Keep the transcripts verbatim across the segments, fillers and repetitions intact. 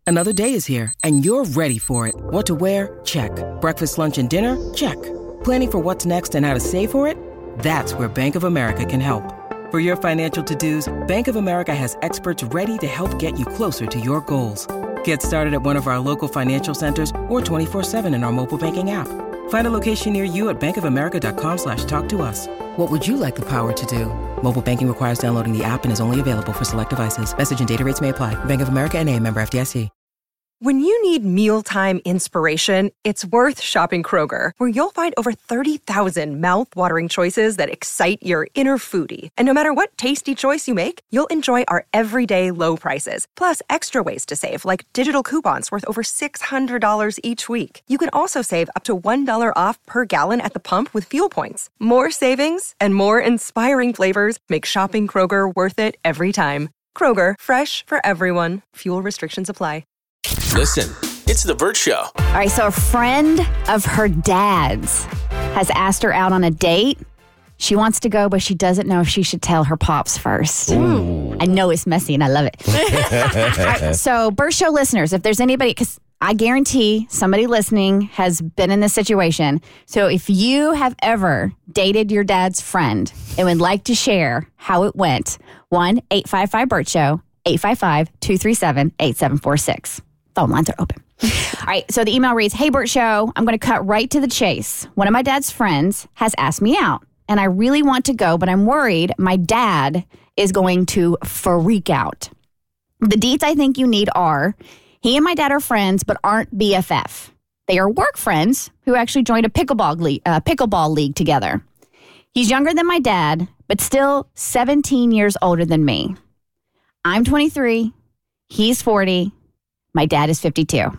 Another day is here, and you're ready for it. What to wear? Check. Breakfast, lunch, and dinner? Check. Planning for what's next and how to save for it? That's where Bank of America can help. For your financial to-dos, Bank of America has experts ready to help get you closer to your goals. Get started at one of our local financial centers or twenty-four seven in our mobile banking app. Find a location near you at bankofamerica.com slash talk to us. What would you like the power to do? Mobile banking requires downloading the app and is only available for select devices. Message and data rates may apply. Bank of America N A, member F D I C. When you need mealtime inspiration, it's worth shopping Kroger, where you'll find over thirty thousand mouth-watering choices that excite your inner foodie. And no matter what tasty choice you make, you'll enjoy our everyday low prices, plus extra ways to save, like digital coupons worth over six hundred dollars each week. You can also save up to one dollar off per gallon at the pump with fuel points. More savings and more inspiring flavors make shopping Kroger worth it every time. Kroger, fresh for everyone. Fuel restrictions apply. Listen, it's The Bert Show. All right, so a friend of her dad's has asked her out on a date. She wants to go, but she doesn't know if she should tell her pops first. Ooh. I know it's messy, and I love it. All right, so, Bert Show listeners, if there's anybody, because I guarantee somebody listening has been in this situation. So if you have ever dated your dad's friend and would like to share how it went, one eight five five Bert Show, eight five five, two three seven, eight seven four six. Phone lines are open. All right, so the email reads, Hey, Bert Show, I'm going to cut right to the chase. One of my dad's friends has asked me out, and I really want to go, but I'm worried my dad is going to freak out. The deets I think you need are, he and my dad are friends, but aren't B F F. They are work friends who actually joined a pickleball league, uh, pickleball league together. He's younger than my dad, but still seventeen years older than me. I'm twenty-three. He's forty. My dad is fifty-two.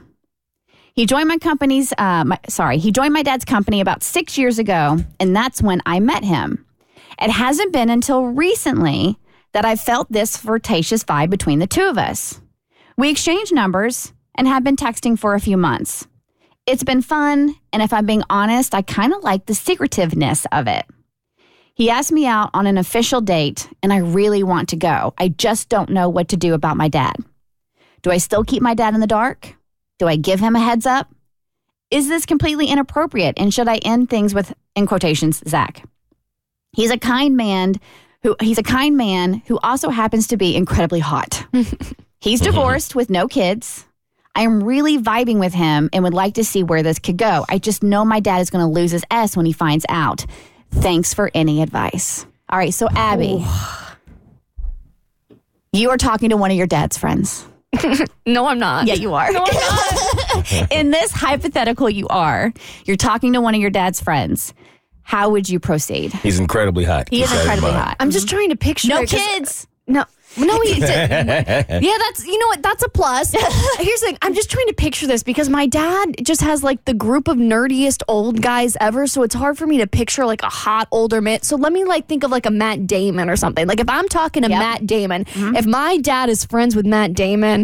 He joined my company's, uh, my, sorry, he joined my dad's company about six years ago, and that's when I met him. It hasn't been until recently that I felt this flirtatious vibe between the two of us. We exchanged numbers and have been texting for a few months. It's been fun, and if I'm being honest, I kind of like the secretiveness of it. He asked me out on an official date, and I really want to go. I just don't know what to do about my dad. Do I still keep my dad in the dark? Do I give him a heads up? Is this completely inappropriate? And should I end things with, in quotations, Zach? He's a kind man who he's a kind man who also happens to be incredibly hot. He's divorced with no kids. I am really vibing with him and would like to see where this could go. I just know my dad is going to lose his S when he finds out. Thanks for any advice. All right, so Abby, oh. You are talking to one of your dad's friends. No, I'm not. Yeah, you are. No, I'm not. In this hypothetical, you are. You're talking to one of your dad's friends. How would you proceed? He's incredibly hot. He is incredibly hot. I'm just trying to picture No it, kids. No. No, he did. Yeah, that's, you know what, that's a plus. Here's the thing, I'm just trying to picture this because my dad just has like the group of nerdiest old guys ever, so it's hard for me to picture like a hot older man. So let me like think of like a Matt Damon or something. Like if I'm talking to yep. Matt Damon, mm-hmm. if my dad is friends with Matt Damon,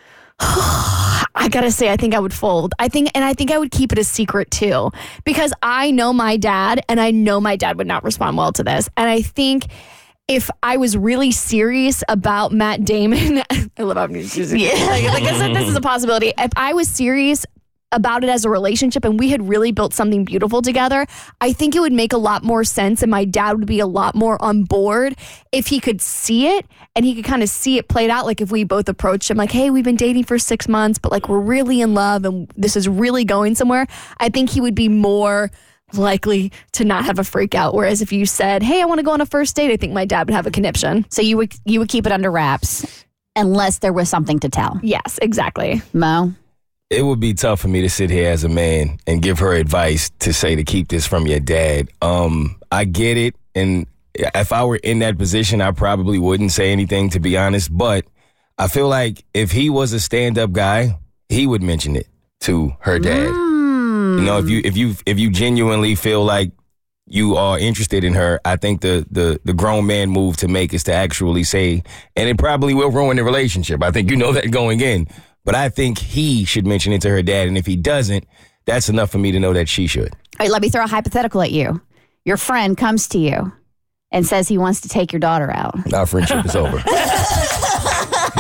I gotta say, I think I would fold. I think, and I think I would keep it a secret too, because I know my dad, and I know my dad would not respond well to this. And I think if I was really serious about Matt Damon, I love how I'm using it. Like, like I said, this is a possibility. If I was serious about it as a relationship and we had really built something beautiful together, I think it would make a lot more sense and my dad would be a lot more on board if he could see it and he could kind of see it played out. Like if we both approached him like, hey, we've been dating for six months, but like we're really in love and this is really going somewhere. I think he would be more likely to not have a freak out. Whereas if you said, hey, I want to go on a first date, I think my dad would have a conniption. So you would you would keep it under wraps unless there was something to tell. Yes, exactly. Mo? It would be tough for me to sit here as a man and give her advice to say to keep this from your dad. Um, I get it. And if I were in that position, I probably wouldn't say anything, to be honest. But I feel like if he was a stand-up guy, he would mention it to her dad. Mm. You know, if you if you if you genuinely feel like you are interested in her, I think the the the grown man move to make is to actually say, and it probably will ruin the relationship. I think you know that going in. But I think he should mention it to her dad, and if he doesn't, that's enough for me to know that she should. All right, let me throw a hypothetical at you. Your friend comes to you and says he wants to take your daughter out. Our friendship is over. He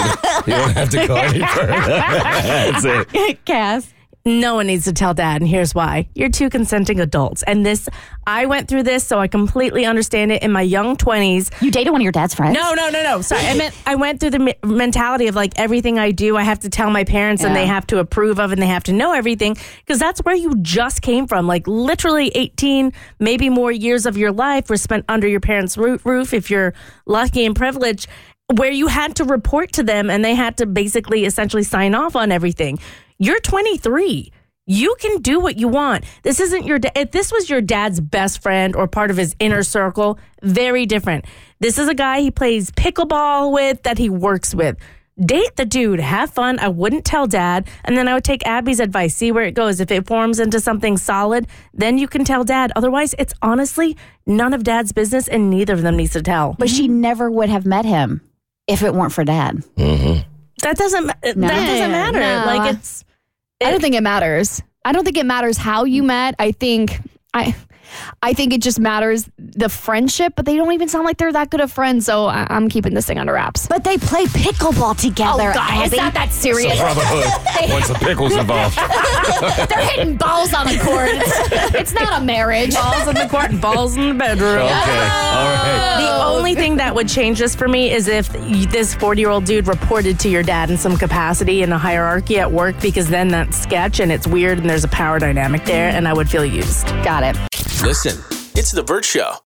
You don't have to go any further. That's it. Cass. No one needs to tell dad, and here's why. You're two consenting adults. And this, I went through this, so I completely understand it in my young twenties. You dated one of your dad's friends? No, no, no, no. Sorry. I meant I went through the me- mentality of like everything I do, I have to tell my parents and Yeah. they have to approve of and they have to know everything because that's where you just came from. Like literally eighteen, maybe more years of your life were spent under your parents' roo- roof if you're lucky and privileged, where you had to report to them and they had to basically essentially sign off on everything. You're twenty-three. You can do what you want. This isn't your da- if this was your dad's best friend or part of his inner circle, very different. This is a guy he plays pickleball with, that he works with. Date the dude, have fun. I wouldn't tell dad. And then I would take Abby's advice, see where it goes. If it forms into something solid, then you can tell dad. Otherwise, it's honestly none of dad's business and neither of them needs to tell. But she never would have met him if it weren't for dad. Mm-hmm. That doesn't ma- that No. doesn't matter. No. Like it's I don't think it matters. I don't think it matters how you met. I think I I think it just matters the friendship, but they don't even sound like they're that good of friends, so I, I'm keeping this thing under wraps. But they play pickleball together. Oh, God, it's Abby. not that serious. Brotherhood. Once the pickle's involved. They're hitting balls on the court. It's, it's not a marriage. balls in the court and balls in the bedroom. Okay. All right. The only thing that would change this for me is if y- this forty-year-old dude reported to your dad in some capacity in a hierarchy at work, because then that's sketch and it's weird and there's a power dynamic there and I would feel used. Got it. Listen, it's The Burt Show.